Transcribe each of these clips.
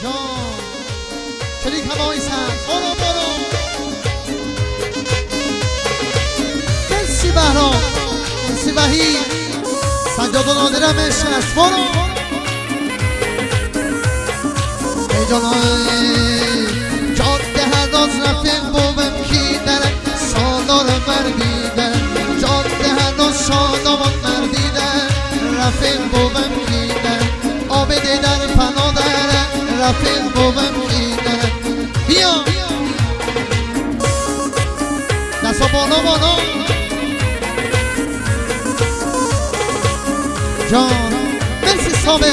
جان شریک هوایی سند برو برو مرسی بهرام مرسی وحید سجاد و نادرم عشق است برو ای جانای جاده هناز رفیق بومم کی داره سالار مردی داره جاده هناز شادمان مردی داره رفیق بومم کی داره آبده در پناه داره رفیق بومم کی داره بیا دستا بالا بالا جان مرسی صابر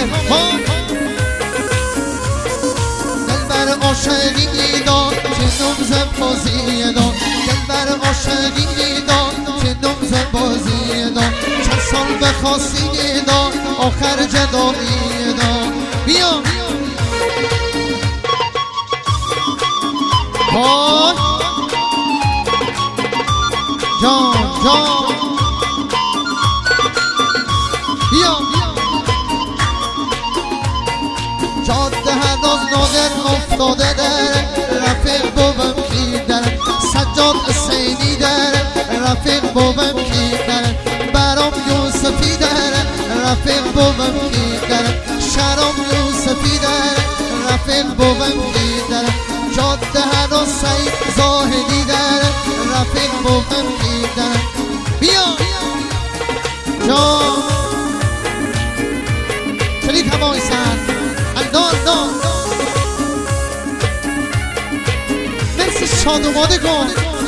دلبر عاشقی داد که نمزم بازی داد دلبر عاشقی داد که نمزم بازی داد چند سال بخواستی داد آخر جدایی داد بیا های جان جان بیا جاده هنوز نادر افتاده داره رفیق بوم کی داره سجاد حسینی داره رفیق بوم کی داره برام یوسفی داره رفیق بوم کی داره شرام یوسفی داره رفیق بوم کی داره جاده هنوز سعید زاهدی داره رفیق بوم کی داره بیا جان شریک هوایی سند دان مرسی شادوماده کن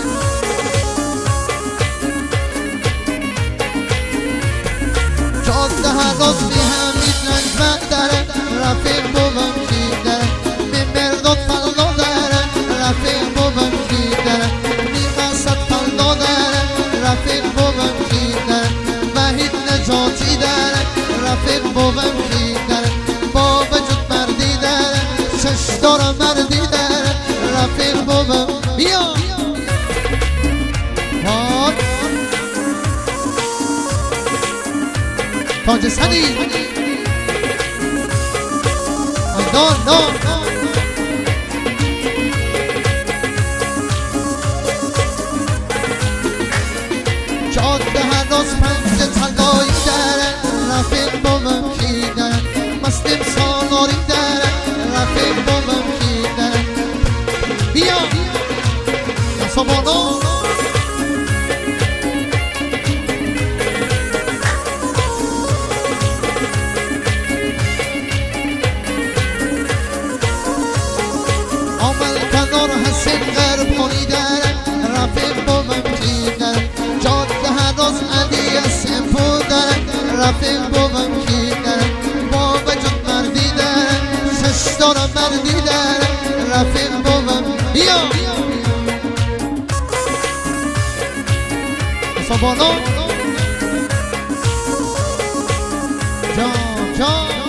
جاده هنوز بی همین رنجمند داره رفیق بوم کی داره بی مرداد فلا داره رفیق بوم کی داره بی مقصد فلا داره رفیق بوم کی داره وحید نجاتی داره رفیق بوم کی داره با وجود مردی داره شش دارم مردی داره رفیق بوم بیا تاج سنی دان جاده هنوز پنج تلایی داره رفیق بوم کی داره مستیم سالاری داره رفیق بوم کی داره بیا دستا بالا حسین غرب خونی داره رفیق بوم کی داره جاده هنوز علی سپو داره رفیق بوم کی داره با وجود مردی داره شش دارم مردی داره رفیق بوم بیا دستا بالا جان جان